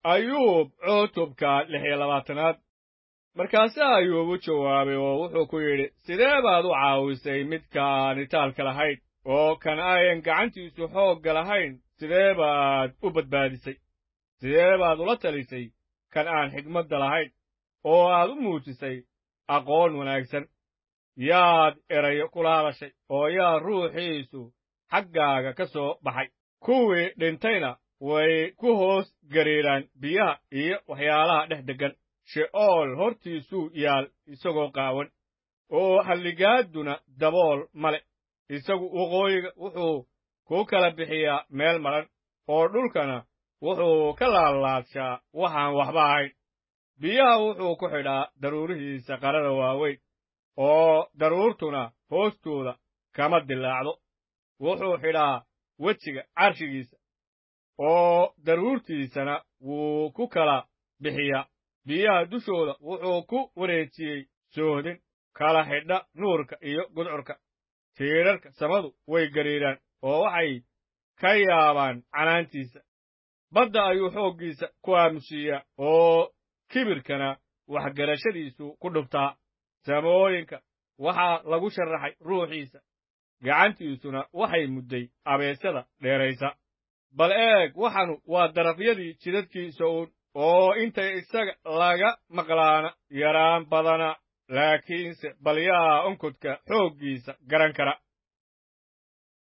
ayuub cutubka 26 markaasaa ayuub u jawaabay oo wuxuu ku yidhi sidee baad u caawisay midkaan itaalka lahayn oo kan ayan gacantiisu xoogga lahayn sidee baad u badbaadisay sidee baad ula talisay kan aan xigmadda lahayn oo aad u muujisay aqoon wanaagsan yaad erayo kula hadashay oo yaa ruuxiisu xaggaaga ka soo baxay kuwii dhintayna way ku hoos gariiraan biyaha iyo waxyaalaha dhex deggan she'ool hortiisuu yaal isagoo qaawan oo halligaaduna dabool male isagu waqooyiga wuxuu ku kala bixiyaa meel madhan oo dhulkana wuxuu ka laalaadshaa waxaan waxba ahayn biyaha wuxuu ku xidhaa daruurihiisa qarada waaweyn oo daruurtuna hoostooda kama dillaacdo wuxuu xidhaa wejiga carshigiisa oo daruurtiisana wuu ku kala bixiyaa biyaha dushooda wuxuu ku wareejiyey soohdin kala xidha nuurka iyo gudcurka tiirarka samadu way gariiraan oo waxay ka yaabaan canaantiisa badda ayuu xooggiisa ku aamusiiyaa oo kibirkana waxgarashadiisu ku dhuftaa samooyinka waxaa lagu sharaxay ruuxiisa gacantiisuna waxay mudday abeesada dheeraysa bal eeg waxanu waa darafyadii jidadkiisa uun oo intay isaga laga maqlaana yaraan badana laakiinse bal yaa onkodka xooggiisa garan kara